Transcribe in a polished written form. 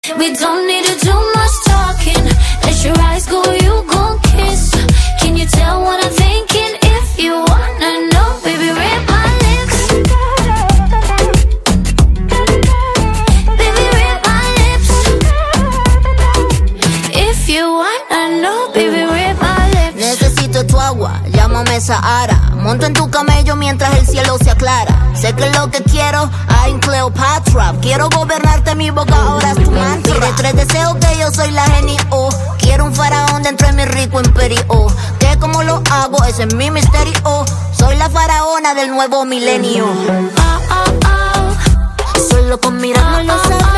We don't need to do much talking. Let your eyes go, you gon' kiss. Can you tell what I'm thinking? If you wanna know, baby, read my lips. Baby, read my lips. If you wanna know, baby, read my lips. Necesito tu agua, llámame Sahara. Monto en tu camello mientras el cielo se aclara. Sé que es lo que quiero, I'm Cleopatra. Quiero gobernarte, mi boca ahora es tu mantra. Tienes 3 deseos que yo soy la genio. Quiero un faraón dentro de mi rico imperio. Que como lo hago, ese es mi misterio. Soy la faraona del nuevo milenio. Solo con mirarnos lo sabes.